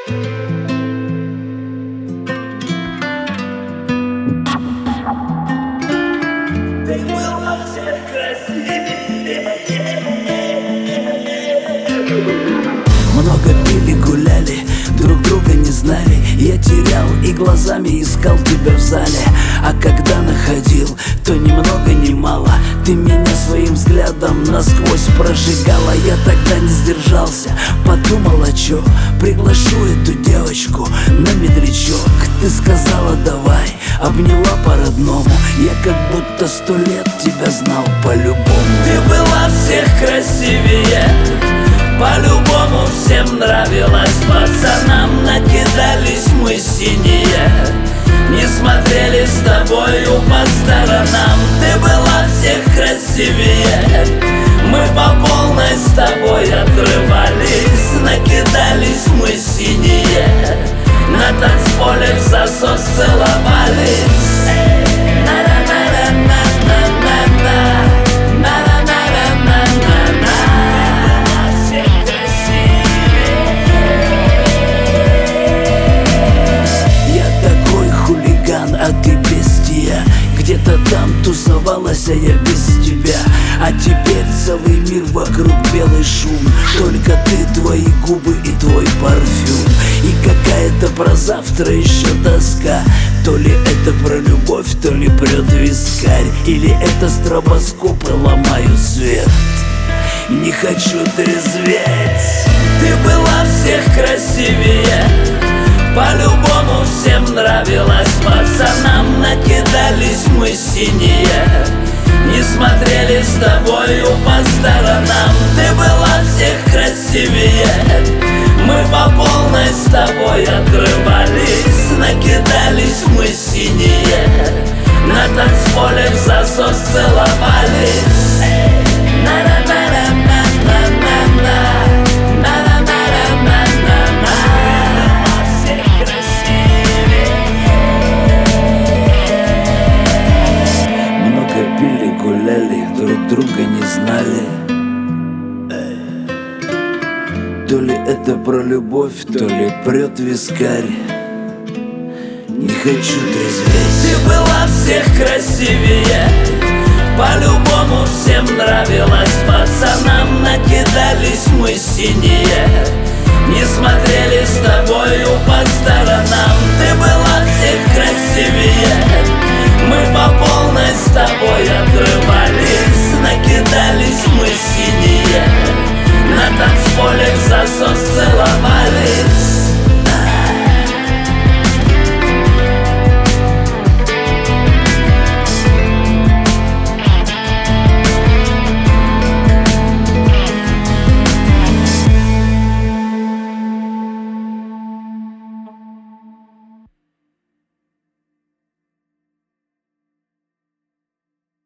Ты была всех красивее. Много пили, гуляли, друг друга не знали. Я терял и глазами искал тебя в зале. А когда находил, то ни много ни мало ты меня своим взглядом насквозь прожигала. Я тогда не сдержался, подумал, а чё, приглашу эту девочку на медлячок. Ты сказала давай, обняла по-родному. Я как будто 100 лет тебя знал по-любому. Ты была всех красивее, по-любому всем нравилась. Пацанам накидались мы синие, не смотрели с тобою по сторонам. Ты была всех красивее, мы по полной с тобой отрывались. Накидались мы синие, на танцполе в засос целовались. А ты бестия, где-то там тусовалась, а я без тебя. А теперь целый мир вокруг, белый шум. Только ты, твои губы и твой парфюм. И какая-то про завтра еще тоска. То ли это про любовь, то ли прет вискарь. Или это стробоскопы ломают свет. Не хочу трезветь. Ты была всех красивее, по-любому всем нравилась. Пацанам накидались мы синие, не смотрели с тобою по сторонам. Ты была всех красивее, мы по полной с тобой отрывались. Накидались мы синие, на танцполе в засос целовались. Гуляли, друг друга не знали. То ли это про любовь, то ли прет вискарь. Не хочу трезветь. Ты была всех красивее, по-любому всем нравилась. Пацанам накидались мы синие,